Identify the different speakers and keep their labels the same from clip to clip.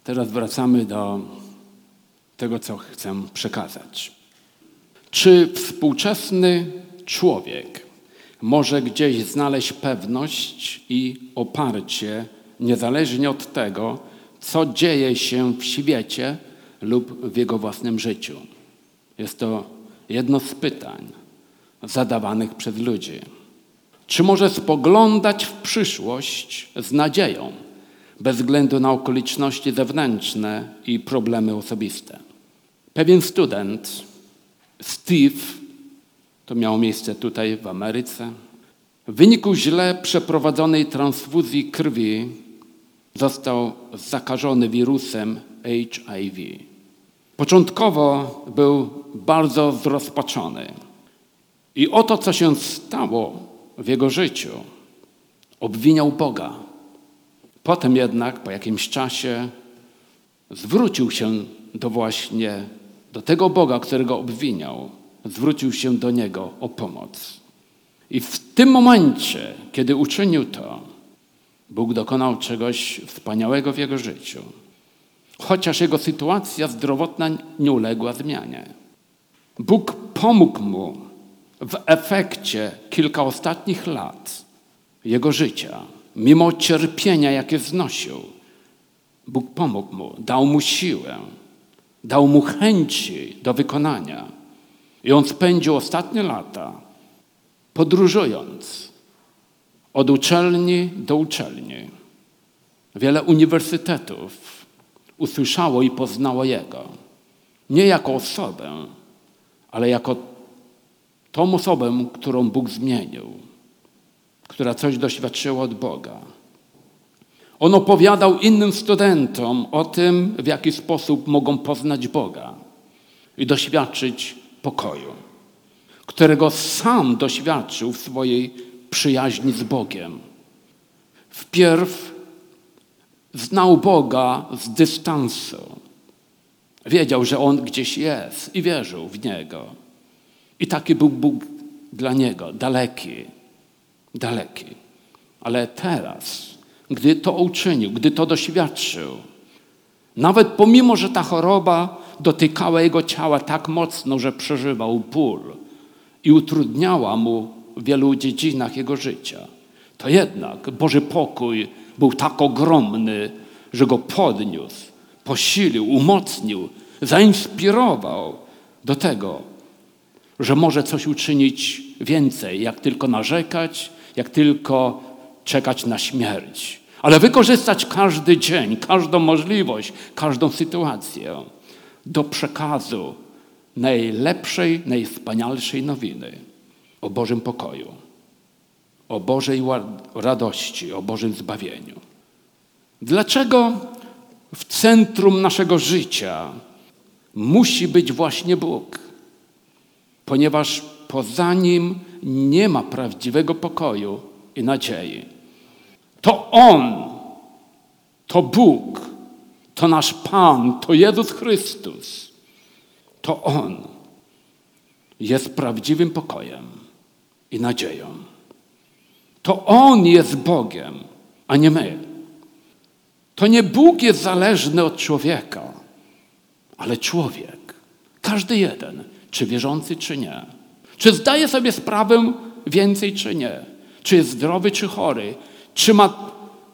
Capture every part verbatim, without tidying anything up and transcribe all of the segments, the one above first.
Speaker 1: Teraz wracamy do tego, co chcę przekazać. Czy współczesny człowiek może gdzieś znaleźć pewność i oparcie, niezależnie od tego, co dzieje się w świecie lub w jego własnym życiu? Jest to jedno z pytań zadawanych przez ludzi. Czy może spoglądać w przyszłość z nadzieją, bez względu na okoliczności zewnętrzne i problemy osobiste? Pewien student, Steve, to miało miejsce tutaj w Ameryce, w wyniku źle przeprowadzonej transfuzji krwi został zakażony wirusem H I V. Początkowo był bardzo zrozpaczony i o to, co się stało w jego życiu, obwiniał Boga. Potem jednak po jakimś czasie zwrócił się do właśnie do tego Boga, którego obwiniał. Zwrócił się do Niego o pomoc. I w tym momencie, kiedy uczynił to, Bóg dokonał czegoś wspaniałego w jego życiu. Chociaż jego sytuacja zdrowotna nie uległa zmianie. Bóg pomógł mu w efekcie kilka ostatnich lat jego życia, mimo cierpienia, jakie znosił. Bóg pomógł mu, dał mu siłę, dał mu chęci do wykonania. I on spędził ostatnie lata podróżując od uczelni do uczelni. Wiele uniwersytetów usłyszało i poznało jego. Nie jako osobę, ale jako tą osobę, którą Bóg zmienił, która coś doświadczyła od Boga. On opowiadał innym studentom o tym, w jaki sposób mogą poznać Boga i doświadczyć pokoju, którego sam doświadczył w swojej przyjaźni z Bogiem. Wpierw znał Boga z dystansu. Wiedział, że On gdzieś jest i wierzył w Niego. I taki był Bóg dla niego, daleki, daleki. Ale teraz, gdy to uczynił, gdy to doświadczył, nawet pomimo, że ta choroba dotykała jego ciała tak mocno, że przeżywał ból i utrudniała mu w wielu dziedzinach jego życia, to jednak Boży pokój był tak ogromny, że go podniósł, posilił, umocnił, zainspirował do tego, że może coś uczynić więcej, jak tylko narzekać, jak tylko czekać na śmierć. Ale wykorzystać każdy dzień, każdą możliwość, każdą sytuację do przekazu najlepszej, najwspanialszej nowiny o Bożym pokoju, o Bożej radości, o Bożym zbawieniu. Dlaczego w centrum naszego życia musi być właśnie Bóg? Ponieważ poza Nim nie ma prawdziwego pokoju i nadziei. To On, to Bóg, to nasz Pan, to Jezus Chrystus. To On jest prawdziwym pokojem i nadzieją. To On jest Bogiem, a nie my. To nie Bóg jest zależny od człowieka, ale człowiek, każdy jeden, czy wierzący, czy nie. Czy zdaje sobie sprawę więcej, czy nie. Czy jest zdrowy, czy chory. Czy ma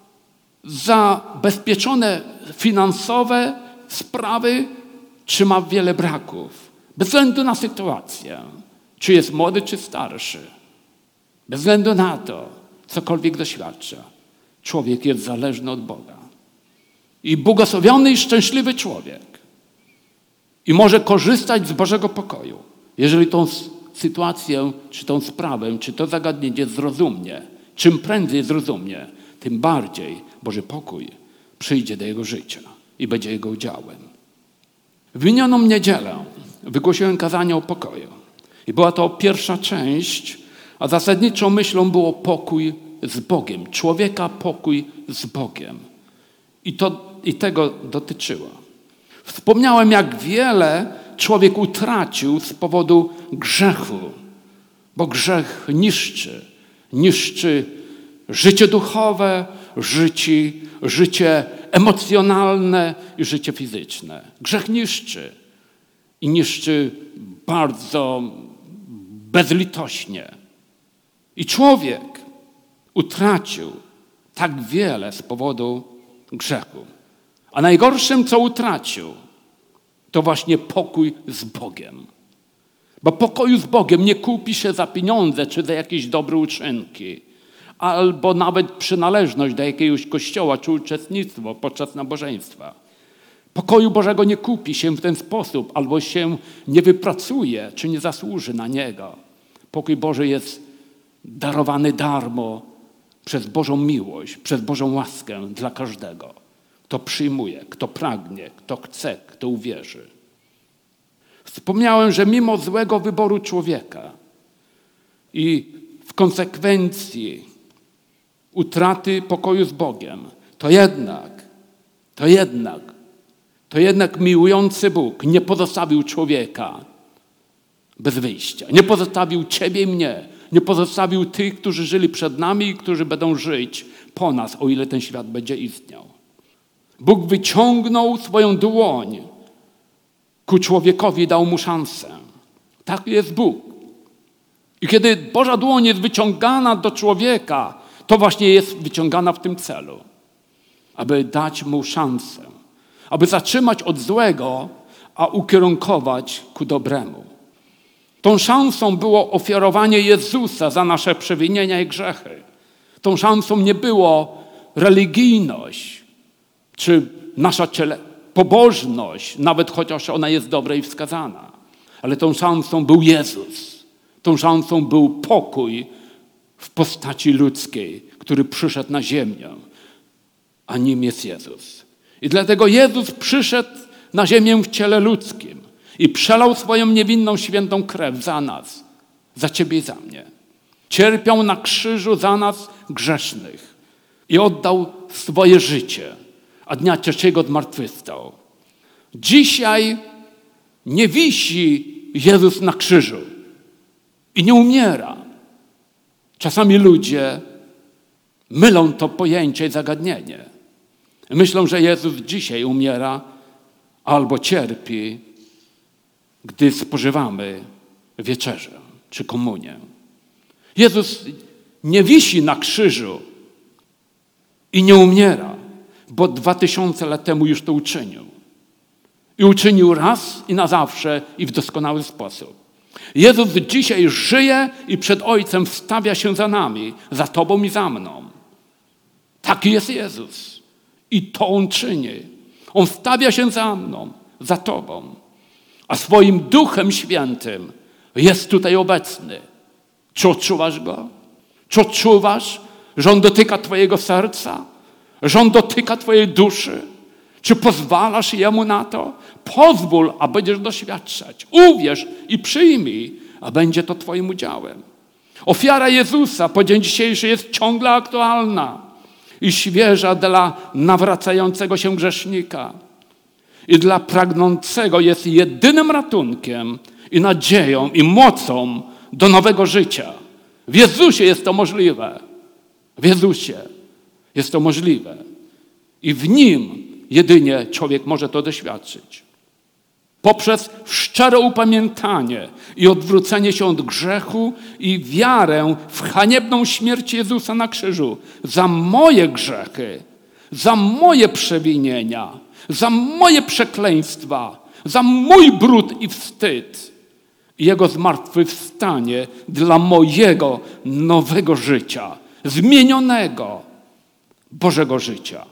Speaker 1: zabezpieczone finansowe sprawy, czy ma wiele braków. Bez względu na sytuację. Czy jest młody, czy starszy. Bez względu na to, cokolwiek doświadcza. Człowiek jest zależny od Boga. I błogosławiony i szczęśliwy człowiek. I może korzystać z Bożego pokoju, jeżeli tą sytuację, czy tą sprawę, czy to zagadnienie zrozumie. Czym prędzej zrozumie, tym bardziej Boży pokój przyjdzie do jego życia i będzie jego udziałem. W minioną niedzielę wygłosiłem kazanie o pokoju. I była to pierwsza część, a zasadniczą myślą było pokój z Bogiem. Człowieka pokój z Bogiem. I, to, i tego dotyczyło. Wspomniałem, jak wiele człowiek utracił z powodu grzechu, bo grzech niszczy. Niszczy życie duchowe, życie, życie emocjonalne i życie fizyczne. Grzech niszczy i niszczy bardzo bezlitośnie. I człowiek utracił tak wiele z powodu grzechu. A najgorszym, co utracił, to właśnie pokój z Bogiem. Bo pokoju z Bogiem nie kupi się za pieniądze czy za jakieś dobre uczynki, albo nawet przynależność do jakiegoś kościoła czy uczestnictwo podczas nabożeństwa. Pokoju Bożego nie kupi się w ten sposób, albo się nie wypracuje, czy nie zasłuży na niego. Pokój Boży jest darowany darmo przez Bożą miłość, przez Bożą łaskę dla każdego. Kto przyjmuje, kto pragnie, kto chce, kto uwierzy. Wspomniałem, że mimo złego wyboru człowieka i w konsekwencji utraty pokoju z Bogiem, to jednak, to jednak, to jednak miłujący Bóg nie pozostawił człowieka bez wyjścia. Nie pozostawił ciebie i mnie. Nie pozostawił tych, którzy żyli przed nami i którzy będą żyć po nas, o ile ten świat będzie istniał. Bóg wyciągnął swoją dłoń ku człowiekowi i dał mu szansę. Tak jest Bóg. I kiedy Boża dłoń jest wyciągana do człowieka, to właśnie jest wyciągana w tym celu, aby dać mu szansę, aby zatrzymać od złego, a ukierunkować ku dobremu. Tą szansą było ofiarowanie Jezusa za nasze przewinienia i grzechy. Tą szansą nie było religijność, czy nasza ciele, pobożność, nawet chociaż ona jest dobra i wskazana. Ale tą szansą był Jezus. Tą szansą był pokój w postaci ludzkiej, który przyszedł na ziemię, a nim jest Jezus. I dlatego Jezus przyszedł na ziemię w ciele ludzkim i przelał swoją niewinną, świętą krew za nas, za ciebie i za mnie. Cierpiał na krzyżu za nas grzesznych i oddał swoje życie, a dnia trzeciego zmartwychwstał. Dzisiaj nie wisi Jezus na krzyżu i nie umiera. Czasami ludzie mylą to pojęcie i zagadnienie. Myślą, że Jezus dzisiaj umiera albo cierpi, gdy spożywamy wieczerzę czy komunię. Jezus nie wisi na krzyżu i nie umiera, bo dwa tysiące lat temu już to uczynił. I uczynił raz i na zawsze i w doskonały sposób. Jezus dzisiaj żyje i przed Ojcem wstawia się za nami, za tobą i za mną. Taki jest Jezus. I to On czyni. On wstawia się za mną, za tobą. A swoim Duchem Świętym jest tutaj obecny. Czy odczuwasz Go? Czy odczuwasz, że On dotyka twojego serca? Że On dotyka twojej duszy? Czy pozwalasz Jemu na to? Pozwól, a będziesz doświadczać. Uwierz i przyjmij, a będzie to twoim udziałem. Ofiara Jezusa po dzień dzisiejszy jest ciągle aktualna i świeża dla nawracającego się grzesznika. I dla pragnącego jest jedynym ratunkiem i nadzieją i mocą do nowego życia. W Jezusie jest to możliwe. W Jezusie jest to możliwe. I w Nim jedynie człowiek może to doświadczyć. Poprzez szczere upamiętanie i odwrócenie się od grzechu i wiarę w haniebną śmierć Jezusa na krzyżu za moje grzechy, za moje przewinienia, za moje przekleństwa, za mój brud i wstyd. I Jego zmartwychwstanie dla mojego nowego życia, zmienionego Bożego życia.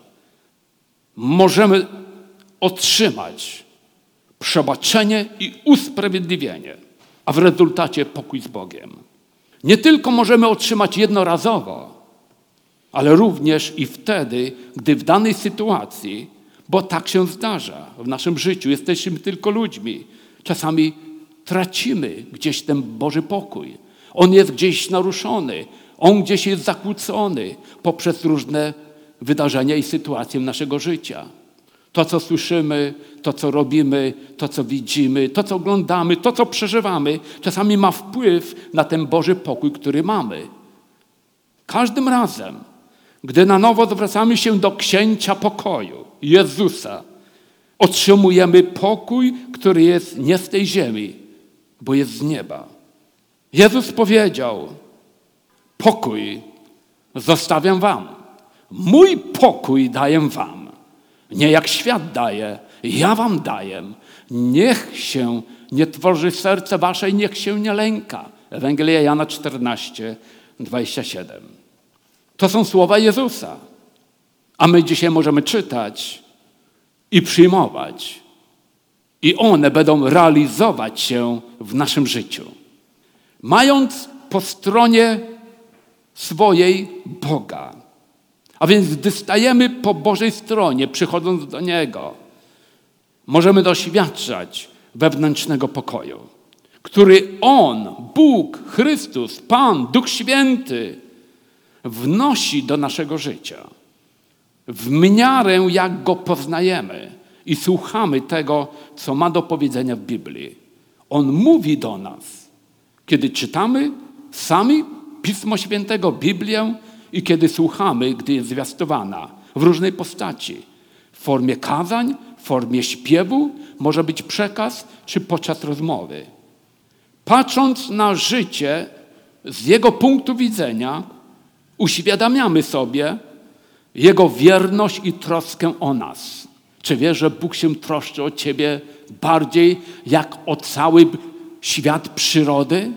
Speaker 1: Możemy otrzymać przebaczenie i usprawiedliwienie, a w rezultacie pokój z Bogiem. Nie tylko możemy otrzymać jednorazowo, ale również i wtedy, gdy w danej sytuacji, bo tak się zdarza w naszym życiu, jesteśmy tylko ludźmi, czasami tracimy gdzieś ten Boży pokój. On jest gdzieś naruszony, on gdzieś jest zakłócony poprzez różne wydarzenia i sytuacje naszego życia. To, co słyszymy, to, co robimy, to, co widzimy, to, co oglądamy, to, co przeżywamy, czasami ma wpływ na ten Boży pokój, który mamy. Każdym razem, Gdy na nowo zwracamy się do Księcia pokoju, Jezusa, otrzymujemy pokój, który jest nie z tej ziemi, bo jest z nieba. Jezus powiedział: pokój zostawiam wam. Mój pokój daję wam. Nie jak świat daje, ja wam daję. Niech się nie tworzy serce wasze i niech się nie lęka. Ewangelia Jana czternaście, dwadzieścia siedem. To są słowa Jezusa. A my dzisiaj możemy czytać i przyjmować. I one będą realizować się w naszym życiu. Mając po stronie swojej Boga. A więc gdy stajemy po Bożej stronie, przychodząc do Niego, możemy doświadczać wewnętrznego pokoju, który On, Bóg, Chrystus, Pan, Duch Święty wnosi do naszego życia. W miarę jak Go poznajemy i słuchamy tego, co ma do powiedzenia w Biblii. On mówi do nas, kiedy czytamy sami Pismo Świętego, Biblię i kiedy słuchamy, gdy jest zwiastowana w różnej postaci. W formie kazań, w formie śpiewu, może być przekaz, czy podczas rozmowy. Patrząc na życie z Jego punktu widzenia, uświadamiamy sobie Jego wierność i troskę o nas. Czy wiesz, że Bóg się troszczy o ciebie bardziej jak o cały świat przyrody?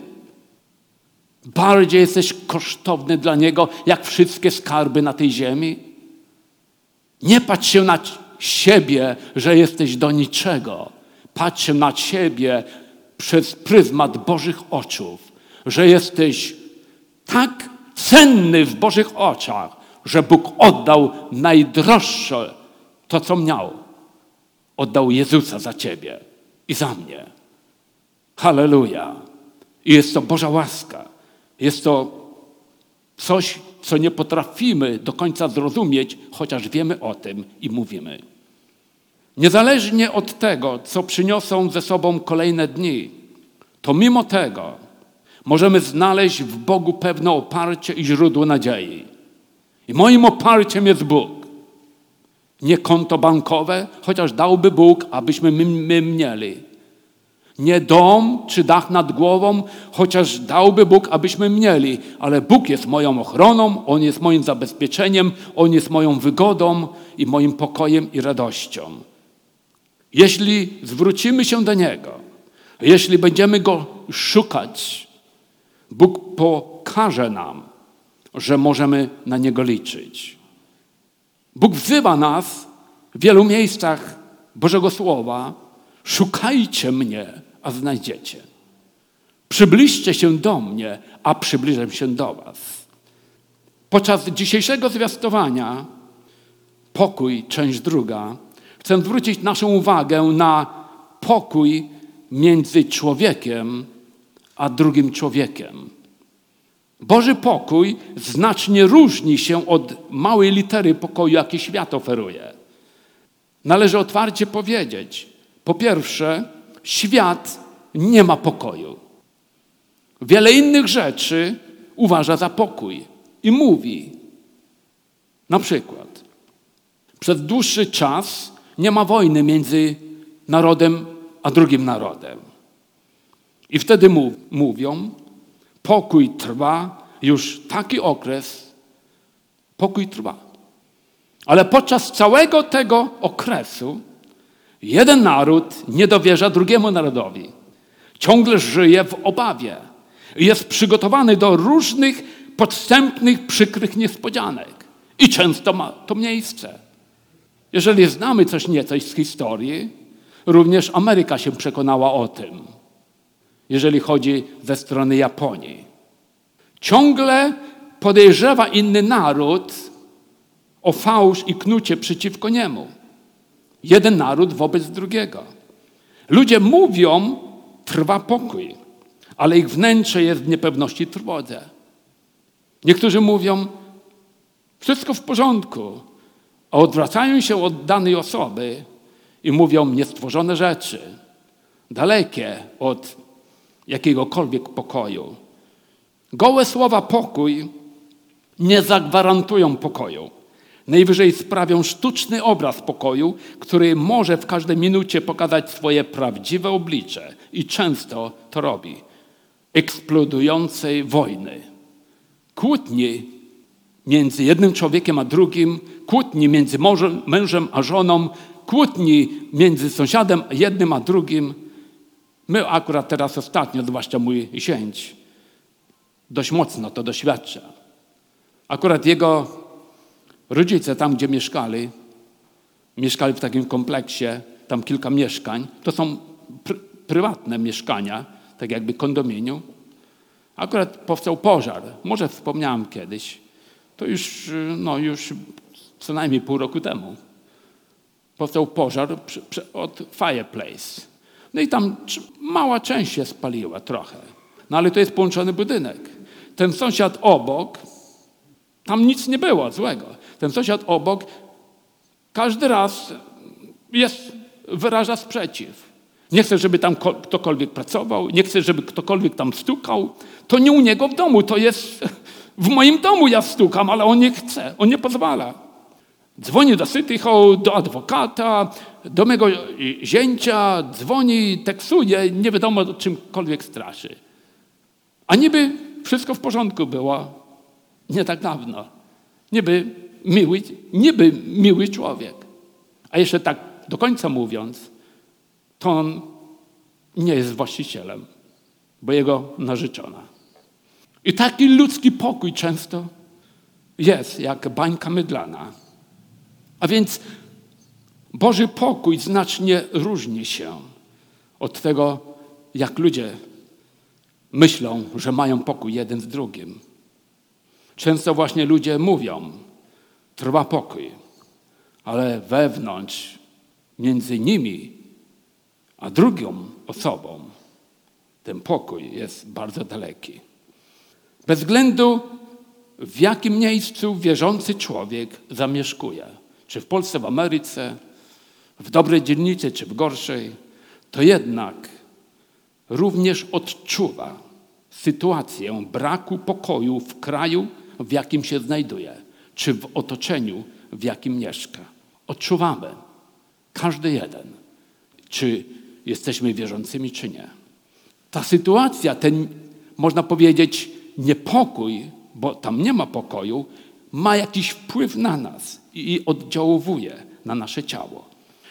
Speaker 1: Bardziej jesteś kosztowny dla Niego, jak wszystkie skarby na tej ziemi? Nie patrz się na siebie, że jesteś do niczego. Patrz się na siebie przez pryzmat Bożych oczów, że jesteś tak cenny w Bożych oczach, że Bóg oddał najdroższe to, co miał. Oddał Jezusa za ciebie i za mnie. Halleluja. I jest to Boża łaska. Jest to coś, co nie potrafimy do końca zrozumieć, chociaż wiemy o tym i mówimy. Niezależnie od tego, co przyniosą ze sobą kolejne dni, to mimo tego możemy znaleźć w Bogu pewne oparcie i źródło nadziei. I moim oparciem jest Bóg. Nie konto bankowe, chociaż dałby Bóg, abyśmy my, my mieli. Nie dom czy dach nad głową, chociaż dałby Bóg, abyśmy mieli. Ale Bóg jest moją ochroną, On jest moim zabezpieczeniem, On jest moją wygodą i moim pokojem i radością. Jeśli zwrócimy się do Niego, jeśli będziemy Go szukać, Bóg pokaże nam, że możemy na Niego liczyć. Bóg wzywa nas w wielu miejscach Bożego Słowa: szukajcie mnie, a znajdziecie. Przybliżcie się do mnie, a przybliżę się do was. Podczas dzisiejszego zwiastowania pokój, część druga, chcę zwrócić naszą uwagę na pokój między człowiekiem a drugim człowiekiem. Boży pokój znacznie różni się od małej litery pokoju, jaki świat oferuje. Należy otwarcie powiedzieć, po pierwsze, świat nie ma pokoju. Wiele innych rzeczy uważa za pokój i mówi. Na przykład, przez dłuższy czas nie ma wojny między narodem a drugim narodem. I wtedy mów, mówią, pokój trwa już taki okres, pokój trwa. Ale podczas całego tego okresu jeden naród nie dowierza drugiemu narodowi. Ciągle żyje w obawie. Jest przygotowany do różnych podstępnych, przykrych niespodzianek. I często ma to miejsce. Jeżeli znamy coś nieco z historii, również Ameryka się przekonała o tym. Jeżeli chodzi ze strony Japonii. Ciągle podejrzewa inny naród o fałsz i knucie przeciwko niemu. Jeden naród wobec drugiego. Ludzie mówią, trwa pokój, ale ich wnętrze jest w niepewności, trwodze. Niektórzy mówią, wszystko w porządku, a odwracają się od danej osoby i mówią niestworzone rzeczy, dalekie od jakiegokolwiek pokoju. Gołe słowa pokój nie zagwarantują pokoju. Najwyżej sprawią sztuczny obraz pokoju, który może w każdej minucie pokazać swoje prawdziwe oblicze. I często to robi. Eksplodującej wojny. Kłótni między jednym człowiekiem a drugim, kłótni między mężem, mężem a żoną, kłótni między sąsiadem jednym a drugim. My akurat teraz ostatnio, zwłaszcza mój zięć, dość mocno to doświadcza. Akurat jego rodzice tam, gdzie mieszkali, mieszkali w takim kompleksie, tam kilka mieszkań. To są pr- prywatne mieszkania, tak jakby kondominium. Akurat powstał pożar. Może wspomniałem kiedyś. To już, no już co najmniej pół roku temu. Powstał pożar przy, przy, od fireplace. No i tam mała część się spaliła trochę. No ale to jest połączony budynek. Ten sąsiad obok, tam nic nie było złego. Ten sąsiad obok każdy raz jest, wyraża sprzeciw. Nie chce, żeby tam ktokolwiek pracował, nie chce, żeby ktokolwiek tam stukał. To nie u niego w domu, to jest w moim domu ja stukam, ale on nie chce, on nie pozwala. Dzwoni do City Hall, do adwokata, do mego zięcia, dzwoni, teksuje, nie wiadomo czymkolwiek straszy. A niby wszystko w porządku było nie tak dawno. Niby miły, niby miły człowiek. A jeszcze tak do końca mówiąc, to on nie jest właścicielem, bo jego narzeczona. I taki ludzki pokój często jest jak bańka mydlana. A więc Boży pokój znacznie różni się od tego, jak ludzie myślą, że mają pokój jeden z drugim. Często właśnie ludzie mówią, trwa pokój, ale wewnątrz, między nimi a drugą osobą, ten pokój jest bardzo daleki. Bez względu w jakim miejscu wierzący człowiek zamieszkuje, czy w Polsce, w Ameryce, w dobrej dzielnicy, czy w gorszej, to jednak również odczuwa sytuację braku pokoju w kraju, w jakim się znajduje, czy w otoczeniu, w jakim mieszka. Odczuwamy, każdy jeden, czy jesteśmy wierzącymi, czy nie. Ta sytuacja, ten, można powiedzieć, niepokój, bo tam nie ma pokoju, ma jakiś wpływ na nas i oddziałuje na nasze ciało.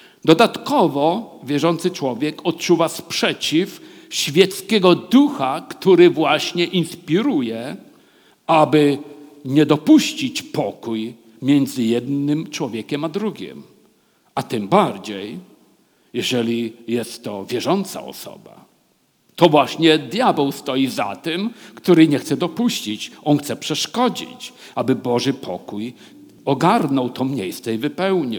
Speaker 1: Dodatkowo wierzący człowiek odczuwa sprzeciw świeckiego ducha, który właśnie inspiruje, aby nie dopuścić pokój między jednym człowiekiem a drugim. A tym bardziej, jeżeli jest to wierząca osoba. To właśnie diabeł stoi za tym, który nie chce dopuścić. On chce przeszkodzić, aby Boży pokój ogarnął to miejsce i wypełnił.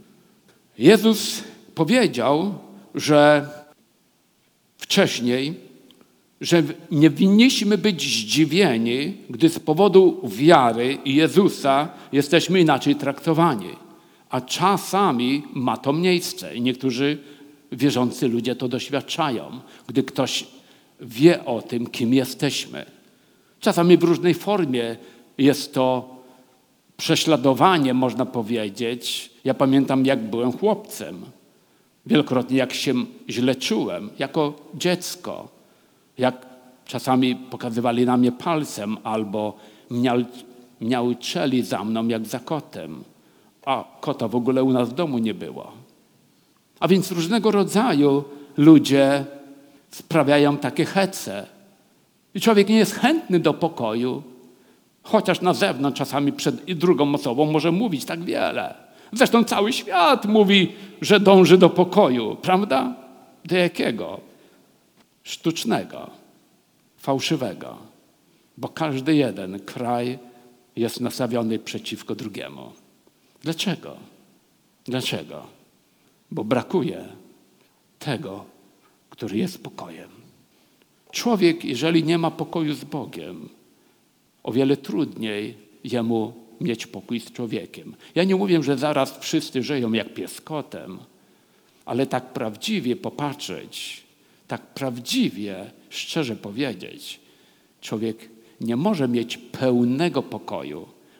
Speaker 1: Jezus powiedział, że wcześniej, że nie winniśmy być zdziwieni, gdy z powodu wiary Jezusa jesteśmy inaczej traktowani. A czasami ma to miejsce i niektórzy wierzący ludzie to doświadczają, gdy ktoś wie o tym, kim jesteśmy. Czasami w różnej formie jest to prześladowanie, można powiedzieć. Ja pamiętam, jak byłem chłopcem. Wielokrotnie jak się źle czułem, jako dziecko. Jak czasami pokazywali na mnie palcem albo miał, miały czeli za mną jak za kotem. A kota w ogóle u nas w domu nie było. A więc różnego rodzaju ludzie sprawiają takie hece. I człowiek nie jest chętny do pokoju, chociaż na zewnątrz czasami przed drugą osobą może mówić tak wiele. Zresztą cały świat mówi, że dąży do pokoju, prawda? Do jakiego? Sztucznego, fałszywego. Bo każdy jeden kraj jest nastawiony przeciwko drugiemu. Dlaczego? Dlaczego? Bo brakuje tego, który jest pokojem. Człowiek, jeżeli nie ma pokoju z Bogiem, o wiele trudniej jemu mieć pokój z człowiekiem. Ja nie mówię, że zaraz wszyscy żyją jak pies z kotem, ale tak prawdziwie popatrzeć, tak prawdziwie, szczerze powiedzieć, człowiek nie może mieć pełnego pokoju,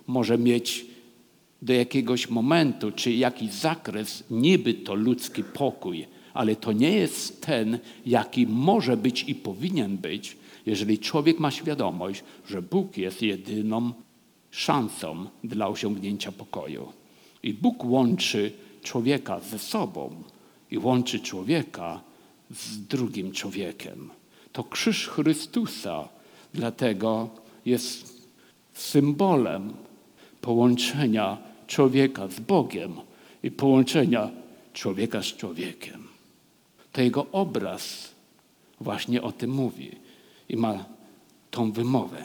Speaker 1: może mieć do jakiegoś momentu, czy jakiś zakres, niby to ludzki pokój, ale to nie jest ten, jaki może być i powinien być, jeżeli człowiek ma świadomość, że Bóg jest jedyną szansą dla osiągnięcia pokoju. I Bóg łączy człowieka ze sobą i łączy człowieka z drugim człowiekiem. To krzyż Chrystusa dlatego jest symbolem połączenia człowieka z Bogiem i połączenia człowieka z człowiekiem. To jego obraz właśnie o tym mówi i ma tą wymowę.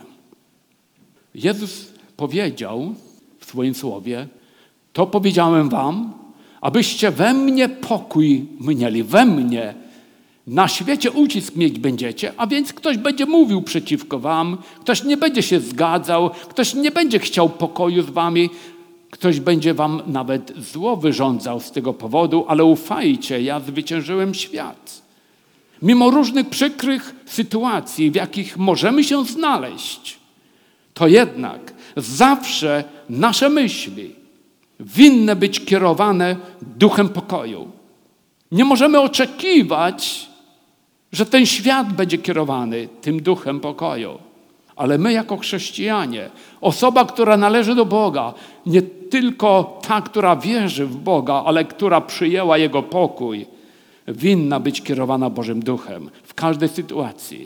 Speaker 1: Jezus powiedział w swoim słowie: to powiedziałem wam, abyście we mnie pokój mieli, we mnie. Na świecie ucisk mieć będziecie, a więc ktoś będzie mówił przeciwko wam, ktoś nie będzie się zgadzał, ktoś nie będzie chciał pokoju z wami, ktoś będzie wam nawet zło wyrządzał z tego powodu, ale ufajcie, ja zwyciężyłem świat. Mimo różnych przykrych sytuacji, w jakich możemy się znaleźć, to jednak zawsze nasze myśli winny być kierowane duchem pokoju. Nie możemy oczekiwać, że ten świat będzie kierowany tym duchem pokoju. Ale my jako chrześcijanie, osoba, która należy do Boga, nie tylko ta, która wierzy w Boga, ale która przyjęła Jego pokój, winna być kierowana Bożym Duchem w każdej sytuacji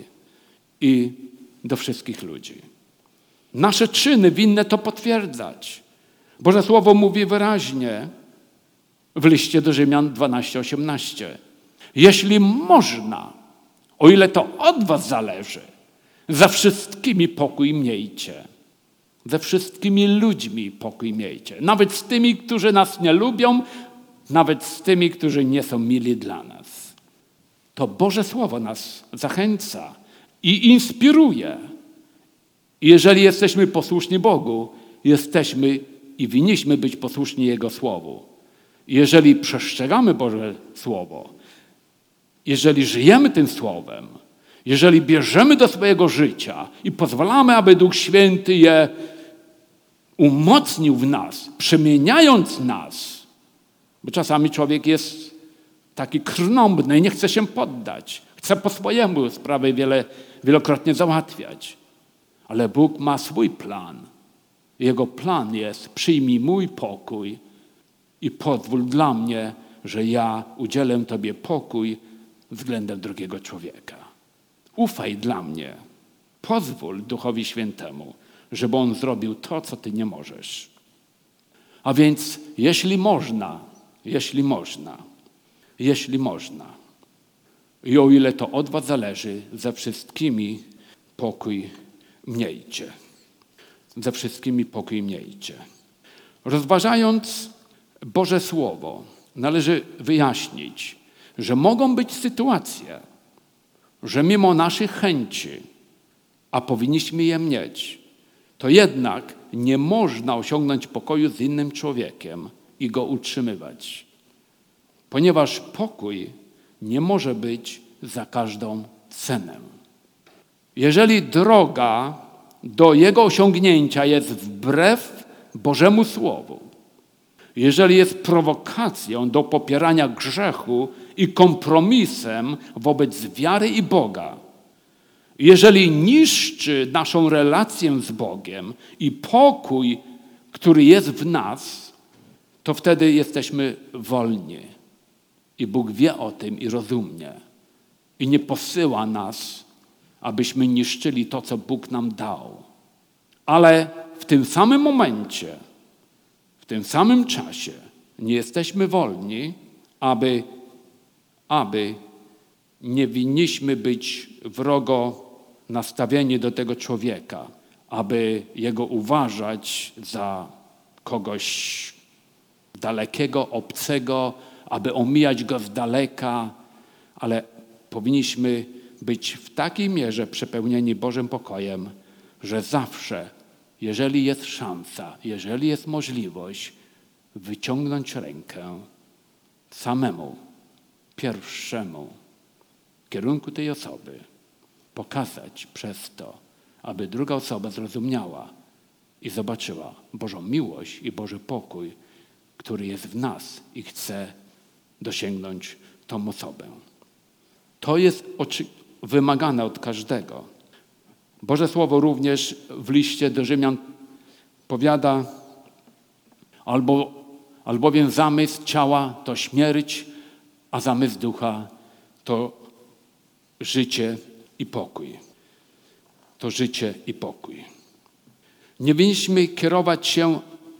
Speaker 1: i do wszystkich ludzi. Nasze czyny winny to potwierdzać. Boże Słowo mówi wyraźnie w liście do Rzymian dwanaście osiemnaście. Jeśli można, o ile to od was zależy, ze wszystkimi pokój miejcie. Ze wszystkimi ludźmi pokój miejcie. Nawet z tymi, którzy nas nie lubią, nawet z tymi, którzy nie są mili dla nas. To Boże Słowo nas zachęca i inspiruje. Jeżeli jesteśmy posłuszni Bogu, jesteśmy i winniśmy być posłuszni Jego Słowu. Jeżeli przestrzegamy Boże Słowo, jeżeli żyjemy tym Słowem, jeżeli bierzemy do swojego życia i pozwalamy, aby Duch Święty je umocnił w nas, przemieniając nas, bo czasami człowiek jest taki krnąbny, nie chce się poddać, chce po swojemu sprawy wiele, wielokrotnie załatwiać. Ale Bóg ma swój plan. Jego plan jest: przyjmij mój pokój i pozwól dla mnie, że ja udzielę Tobie pokój względem drugiego człowieka. Ufaj dla mnie. Pozwól Duchowi Świętemu, żeby On zrobił to, co Ty nie możesz. A więc jeśli można, jeśli można, jeśli można i o ile to od was zależy, ze wszystkimi pokój miejcie. Ze wszystkimi pokój miejcie. Rozważając Boże Słowo, należy wyjaśnić, że mogą być sytuacje, że mimo naszych chęci, a powinniśmy je mieć, to jednak nie można osiągnąć pokoju z innym człowiekiem i go utrzymywać. Ponieważ pokój nie może być za każdą cenę. Jeżeli droga do jego osiągnięcia jest wbrew Bożemu Słowu, jeżeli jest prowokacją do popierania grzechu i kompromisem wobec wiary i Boga, jeżeli niszczy naszą relację z Bogiem i pokój, który jest w nas, to wtedy jesteśmy wolni. I Bóg wie o tym i rozumie. I nie posyła nas, abyśmy niszczyli to, co Bóg nam dał. Ale w tym samym momencie, w tym samym czasie nie jesteśmy wolni, aby, aby nie winniśmy być wrogo nastawieni do tego człowieka, aby jego uważać za kogoś dalekiego, obcego, aby omijać go z daleka, ale powinniśmy być w takiej mierze przepełnieni Bożym pokojem, że zawsze, jeżeli jest szansa, jeżeli jest możliwość, wyciągnąć rękę samemu, pierwszemu w kierunku tej osoby, pokazać przez to, aby druga osoba zrozumiała i zobaczyła Bożą miłość i Boży pokój, który jest w nas i chce dosięgnąć tą osobę. To jest oczy- wymagane od każdego. Boże Słowo również w liście do Rzymian powiada, albo, albowiem zamysł ciała to śmierć, a zamysł ducha to życie i pokój. To życie i pokój. Nie powinniśmy kierować się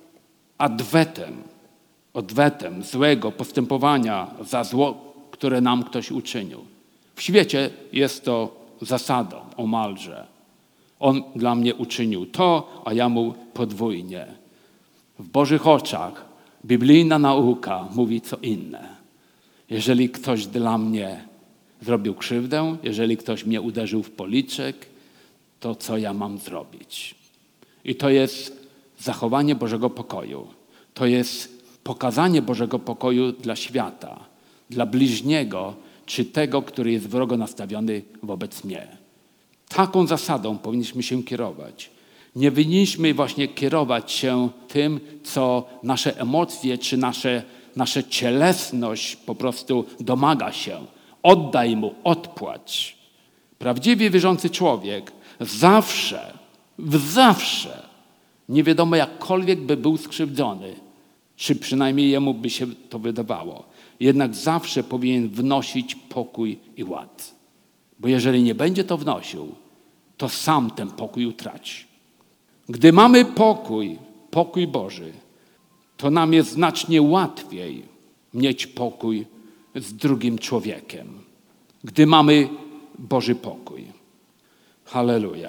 Speaker 1: adwetem, odwetem złego postępowania za zło, które nam ktoś uczynił. W świecie jest to zasadą omalże. On dla mnie uczynił to, a ja mu podwójnie. W Bożych oczach biblijna nauka mówi co inne. Jeżeli ktoś dla mnie zrobił krzywdę, jeżeli ktoś mnie uderzył w policzek, to co ja mam zrobić? I to jest zachowanie Bożego pokoju. To jest pokazanie Bożego pokoju dla świata, dla bliźniego, czy tego, który jest wrogo nastawiony wobec mnie. Taką zasadą powinniśmy się kierować. Nie powinniśmy właśnie kierować się tym, co nasze emocje, czy nasze, nasza cielesność po prostu domaga się. Oddaj mu, odpłać. Prawdziwie wierzący człowiek zawsze, zawsze, nie wiadomo jakkolwiek by był skrzywdzony, czy przynajmniej jemu by się to wydawało, jednak zawsze powinien wnosić pokój i ład. Bo jeżeli nie będzie to wnosił, to sam ten pokój utraci. Gdy mamy pokój, pokój Boży, to nam jest znacznie łatwiej mieć pokój z drugim człowiekiem. Gdy mamy Boży pokój. Halleluja.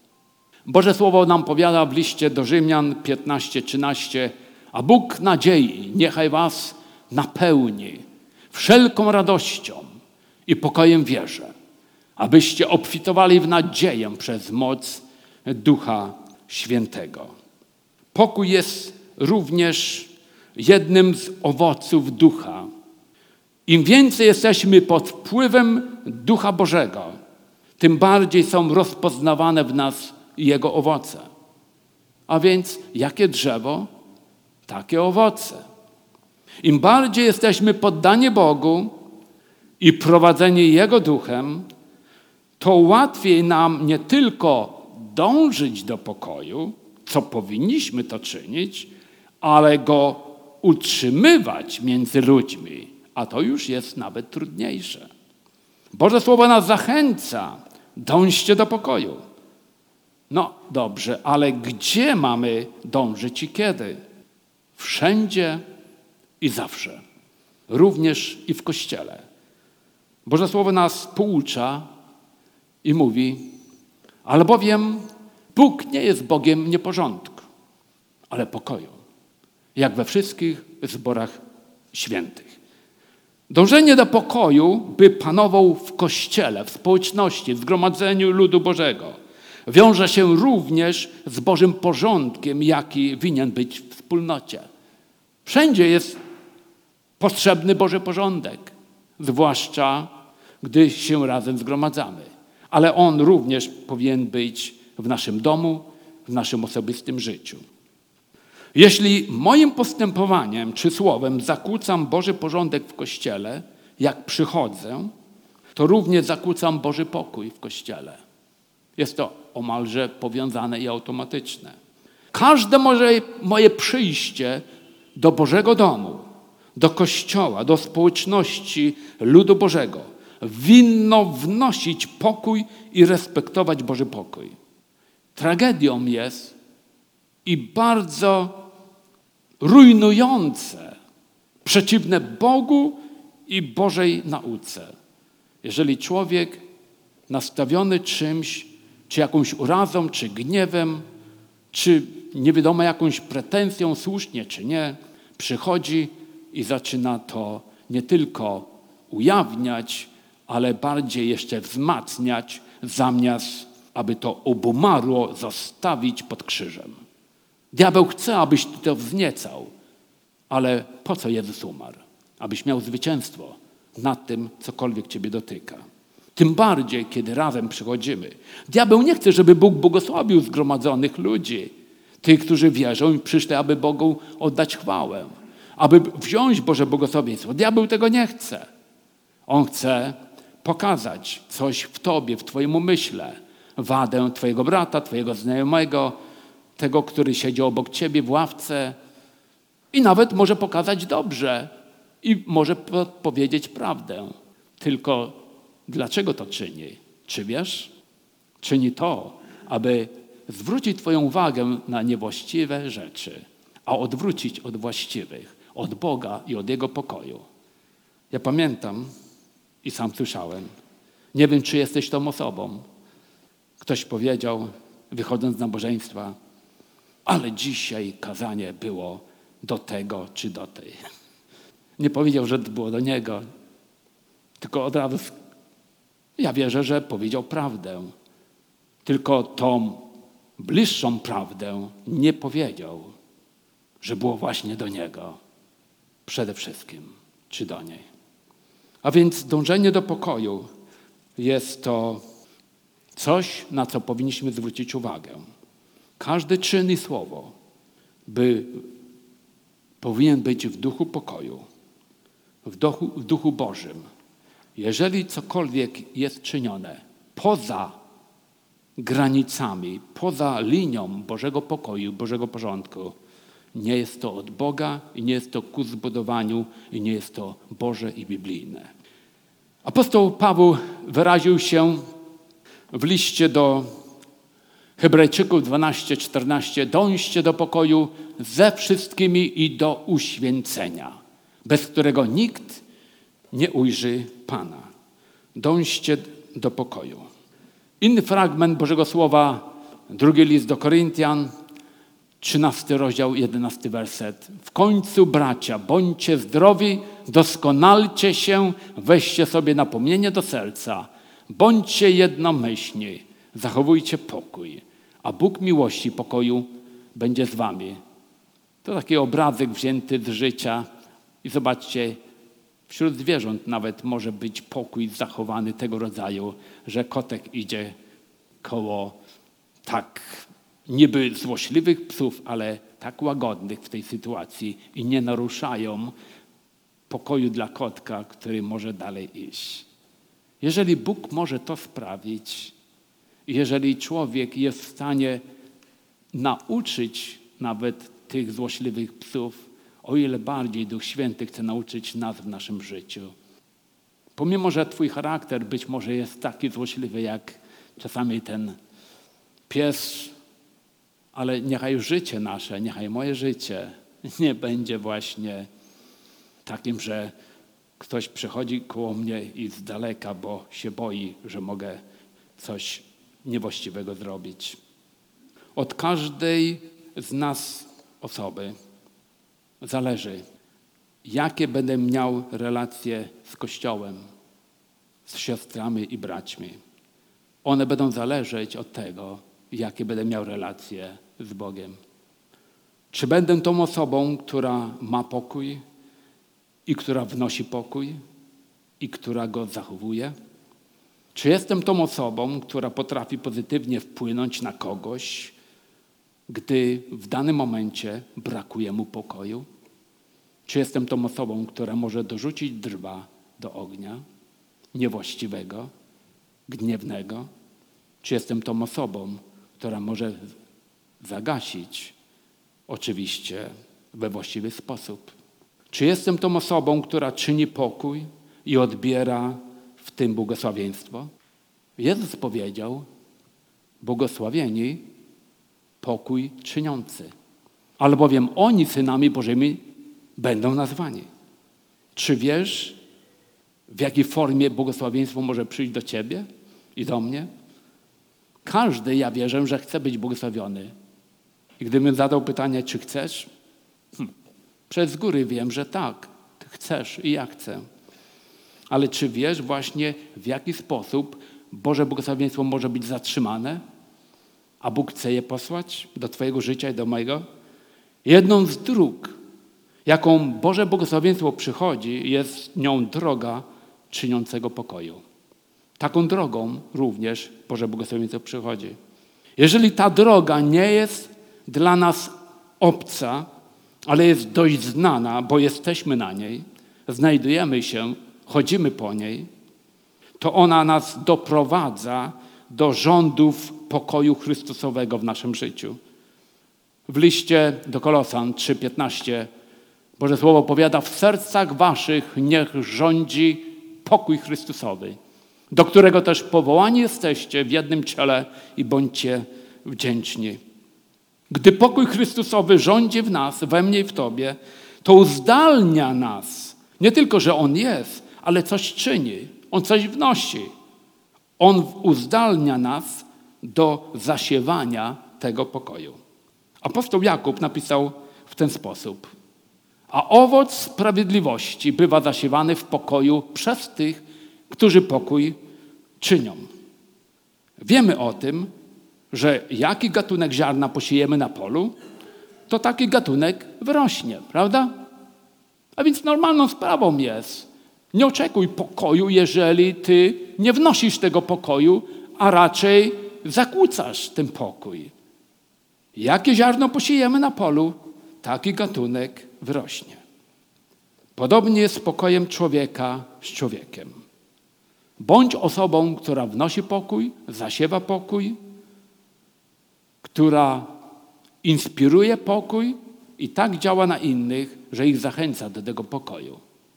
Speaker 1: Boże Słowo nam powiada w liście do Rzymian piętnaście trzynaście, a Bóg nadziei niechaj was napełni wszelką radością i pokojem wierze, abyście obfitowali w nadzieję przez moc Ducha Świętego. Pokój jest również jednym z owoców Ducha. Im więcej jesteśmy pod wpływem Ducha Bożego, tym bardziej są rozpoznawane w nas Jego owoce. A więc jakie drzewo, takie owoce. Im bardziej jesteśmy poddani Bogu i prowadzeni Jego Duchem, to łatwiej nam nie tylko dążyć do pokoju, co powinniśmy to czynić, ale go utrzymywać między ludźmi, a to już jest nawet trudniejsze. Boże Słowo nas zachęca, dążcie do pokoju. No dobrze, ale gdzie mamy dążyć i kiedy? Wszędzie i zawsze. Również i w Kościele. Boże Słowo nas poucza i mówi, albowiem Bóg nie jest Bogiem nieporządku, ale pokoju, jak we wszystkich zborach świętych. Dążenie do pokoju, by panował w Kościele, w społeczności, w zgromadzeniu ludu Bożego, wiąże się również z Bożym porządkiem, jaki winien być w wspólnocie. Wszędzie jest potrzebny Boży porządek, zwłaszcza gdy się razem zgromadzamy. Ale on również powinien być w naszym domu, w naszym osobistym życiu. Jeśli moim postępowaniem czy słowem zakłócam Boży porządek w Kościele, jak przychodzę, to również zakłócam Boży pokój w Kościele. Jest to omalże powiązane i automatyczne. Każde moje, moje przyjście do Bożego domu, do Kościoła, do społeczności ludu Bożego winno wnosić pokój i respektować Boży pokój. Tragedią jest i bardzo rujnujące, przeciwne Bogu i Bożej nauce. Jeżeli człowiek nastawiony czymś, czy jakąś urazą, czy gniewem, czy nie wiadomo jakąś pretensją, słusznie czy nie, przychodzi i zaczyna to nie tylko ujawniać, ale bardziej jeszcze wzmacniać, zamiast aby to obumarło zostawić pod krzyżem. Diabeł chce, abyś ty to wzniecał, ale po co Jezus umarł? Abyś miał zwycięstwo nad tym, cokolwiek ciebie dotyka. Tym bardziej, kiedy razem przychodzimy. Diabeł nie chce, żeby Bóg błogosławił zgromadzonych ludzi, Tych, którzy wierzą i przyszli, aby Bogu oddać chwałę, aby wziąć Boże błogosławieństwo. Diabeł tego nie chce. On chce pokazać coś w tobie, w twoim umyśle, wadę twojego brata, twojego znajomego, tego, który siedzi obok ciebie w ławce i nawet może pokazać dobrze i może powiedzieć prawdę. Tylko dlaczego to czyni? Czy wiesz? Czyni to, aby zwrócić twoją uwagę na niewłaściwe rzeczy, a odwrócić od właściwych, od Boga i od Jego pokoju. Ja pamiętam i sam słyszałem, nie wiem, czy jesteś tą osobą. Ktoś powiedział, wychodząc z nabożeństwa, ale dzisiaj kazanie było do tego czy do tej. Nie powiedział, że to było do niego, tylko od razu ja wierzę, że powiedział prawdę. Tylko tą bliższą prawdę nie powiedział, że było właśnie do niego. Przede wszystkim, czy do niej. A więc dążenie do pokoju jest to coś, na co powinniśmy zwrócić uwagę. Każdy czyn i słowo by, powinien być w duchu pokoju, w duchu, w duchu Bożym. Jeżeli cokolwiek jest czynione poza granicami, poza linią Bożego pokoju, Bożego porządku, nie jest to od Boga i nie jest to ku zbudowaniu i nie jest to Boże i biblijne. Apostoł Paweł wyraził się w liście do Hebrajczyków dwanaście czternaście: dążcie do pokoju ze wszystkimi i do uświęcenia, bez którego nikt nie ujrzy Pana. Dążcie do pokoju. Inny fragment Bożego Słowa, drugi list do Koryntian, trzynasty rozdział, jedenasty werset. W końcu, bracia, bądźcie zdrowi, doskonalcie się, weźcie sobie napomnienie do serca, bądźcie jednomyślni, zachowujcie pokój, a Bóg miłości i pokoju będzie z wami. To taki obrazek wzięty z życia i zobaczcie, wśród zwierząt nawet może być pokój zachowany tego rodzaju, że kotek idzie koło tak niby złośliwych psów, ale tak łagodnych w tej sytuacji i nie naruszają pokoju dla kotka, który może dalej iść. Jeżeli Bóg może to sprawić, jeżeli człowiek jest w stanie nauczyć nawet tych złośliwych psów, o ile bardziej Duch Święty chce nauczyć nas w naszym życiu. Pomimo, że twój charakter być może jest taki złośliwy, jak czasami ten pies, ale niechaj życie nasze, niechaj moje życie nie będzie właśnie takim, że ktoś przychodzi koło mnie i z daleka, bo się boi, że mogę coś niewłaściwego zrobić. Od każdej z nas osoby zależy, jakie będę miał relacje z Kościołem, z siostrami i braćmi. One będą zależeć od tego, jakie będę miał relacje z Bogiem. Czy będę tą osobą, która ma pokój i która wnosi pokój i która go zachowuje? Czy jestem tą osobą, która potrafi pozytywnie wpłynąć na kogoś, gdy w danym momencie brakuje mu pokoju? Czy jestem tą osobą, która może dorzucić drwa do ognia niewłaściwego, gniewnego? Czy jestem tą osobą, która może zagasić, oczywiście we właściwy sposób? Czy jestem tą osobą, która czyni pokój i odbiera w tym błogosławieństwo? Jezus powiedział, błogosławieni pokój czyniący, albowiem oni synami Bożymi będą nazwani. Czy wiesz, w jakiej formie błogosławieństwo może przyjść do ciebie i do mnie? Każdy, ja wierzę, że chce być błogosławiony. I gdybym zadał pytanie, czy chcesz? Hm. Przez góry wiem, że tak. Ty chcesz i ja chcę. Ale czy wiesz właśnie, w jaki sposób Boże błogosławieństwo może być zatrzymane, a Bóg chce je posłać do twojego życia i do mojego? Jedną z dróg, jaką Boże błogosławieństwo przychodzi, jest nią droga czyniącego pokoju. Taką drogą również Boże błogosławieństwo przychodzi. Jeżeli ta droga nie jest dla nas obca, ale jest dość znana, bo jesteśmy na niej, znajdujemy się, chodzimy po niej, to ona nas doprowadza do rządów pokoju Chrystusowego w naszym życiu. W liście do Kolosan trzy piętnaście Boże Słowo powiada: w sercach waszych niech rządzi pokój Chrystusowy, do którego też powołani jesteście w jednym ciele i bądźcie wdzięczni. Gdy pokój Chrystusowy rządzi w nas, we mnie i w tobie, to uzdalnia nas. Nie tylko, że On jest, ale coś czyni. On coś wnosi. On uzdalnia nas do zasiewania tego pokoju. Apostoł Jakub napisał w ten sposób: a owoc sprawiedliwości bywa zasiewany w pokoju przez tych, którzy pokój czynią. Wiemy o tym, że jaki gatunek ziarna posiejemy na polu, to taki gatunek wyrośnie, prawda? A więc normalną sprawą jest: nie oczekuj pokoju, jeżeli ty nie wnosisz tego pokoju, a raczej zakłócasz ten pokój. Jakie ziarno posiejemy na polu, taki gatunek wyrośnie. Podobnie jest z pokojem człowieka z człowiekiem. Bądź osobą, która wnosi pokój, zasiewa pokój, która inspiruje pokój i tak działa na innych, że ich zachęca do tego pokoju.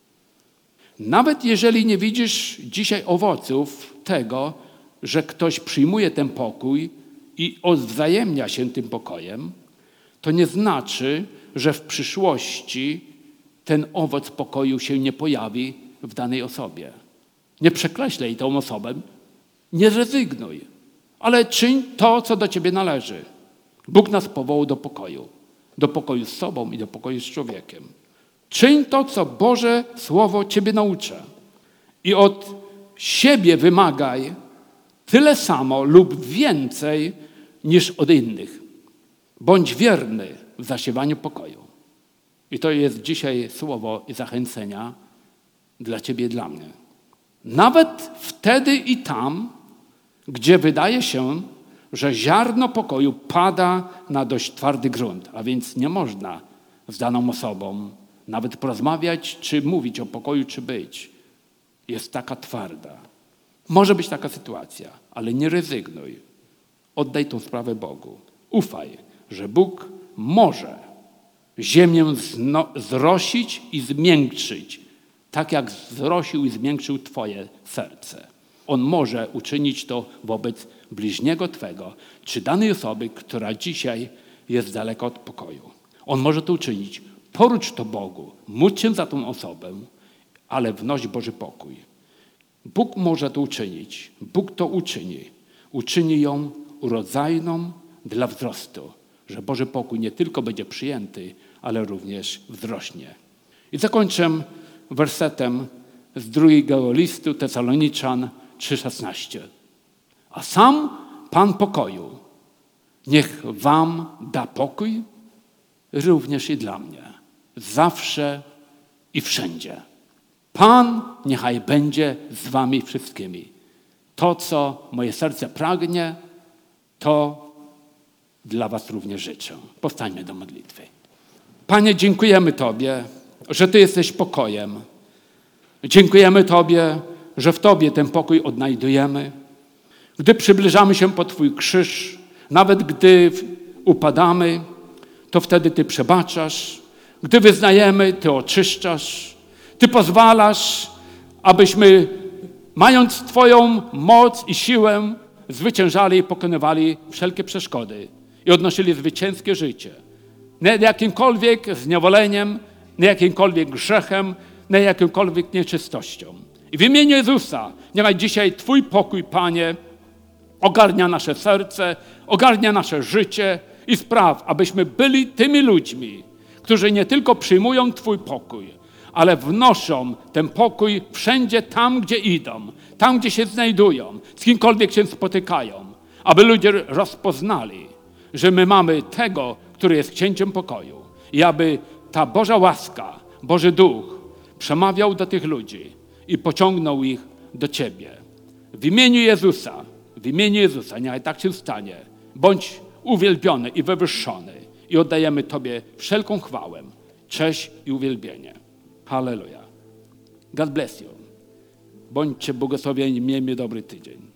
Speaker 1: Nawet jeżeli nie widzisz dzisiaj owoców tego, że ktoś przyjmuje ten pokój i odwzajemnia się tym pokojem, to nie znaczy, że w przyszłości ten owoc pokoju się nie pojawi w danej osobie. Nie przekreślaj tą osobę, nie rezygnuj, ale czyń to, co do ciebie należy. Bóg nas powołał do pokoju. Do pokoju z sobą i do pokoju z człowiekiem. Czyń to, co Boże Słowo ciebie naucza. I od siebie wymagaj tyle samo lub więcej niż od innych. Bądź wierny w zasiewaniu pokoju. I to jest dzisiaj słowo i zachęcenia dla ciebie i dla mnie. Nawet wtedy i tam, gdzie wydaje się, że ziarno pokoju pada na dość twardy grunt, a więc nie można z daną osobą nawet porozmawiać, czy mówić o pokoju, czy być. Jest taka twarda. Może być taka sytuacja, ale nie rezygnuj. Oddaj tą sprawę Bogu. Ufaj, że Bóg może ziemię zno- zrosić i zmiękczyć, tak jak zrosił i zmiękczył twoje serce. On może uczynić to wobec bliźniego twego, czy danej osoby, która dzisiaj jest daleko od pokoju. On może to uczynić. Porucz to Bogu. Módl się za tą osobę, ale wnoś Boży pokój. Bóg może to uczynić. Bóg to uczyni. Uczyni ją urodzajną dla wzrostu, że Boży pokój nie tylko będzie przyjęty, ale również wzrośnie. I zakończę wersetem z drugiego listu Tesaloniczan trzy szesnaście. A sam Pan pokoju niech wam da pokój, również i dla mnie. Zawsze i wszędzie. Pan niechaj będzie z wami wszystkimi. To, co moje serce pragnie, to dla was również życzę. Powstańmy do modlitwy. Panie, dziękujemy Tobie, że Ty jesteś pokojem. Dziękujemy Tobie, że w Tobie ten pokój odnajdujemy. Gdy przybliżamy się po Twój krzyż, nawet gdy upadamy, to wtedy Ty przebaczasz. Gdy wyznajemy, Ty oczyszczasz. Ty pozwalasz, abyśmy, mając Twoją moc i siłę, zwyciężali i pokonywali wszelkie przeszkody i odnosili zwycięskie życie. Nie jakimkolwiek zniewoleniem, nie jakimkolwiek grzechem, nie jakimkolwiek nieczystością. I w imieniu Jezusa niechaj dzisiaj Twój pokój, Panie, ogarnia nasze serce, ogarnia nasze życie i spraw, abyśmy byli tymi ludźmi, którzy nie tylko przyjmują Twój pokój, ale wnoszą ten pokój wszędzie tam, gdzie idą, tam, gdzie się znajdują, z kimkolwiek się spotykają, aby ludzie rozpoznali, że my mamy tego, który jest księciem pokoju i aby ta Boża łaska, Boży Duch przemawiał do tych ludzi i pociągnął ich do Ciebie. W imieniu Jezusa, w imieniu Jezusa, niechaj tak się stanie. Bądź uwielbiony i wywyższony. i oddajemy Tobie wszelką chwałę, cześć i uwielbienie. Halleluja. God bless you. Bądźcie błogosławieni, miejmy dobry tydzień.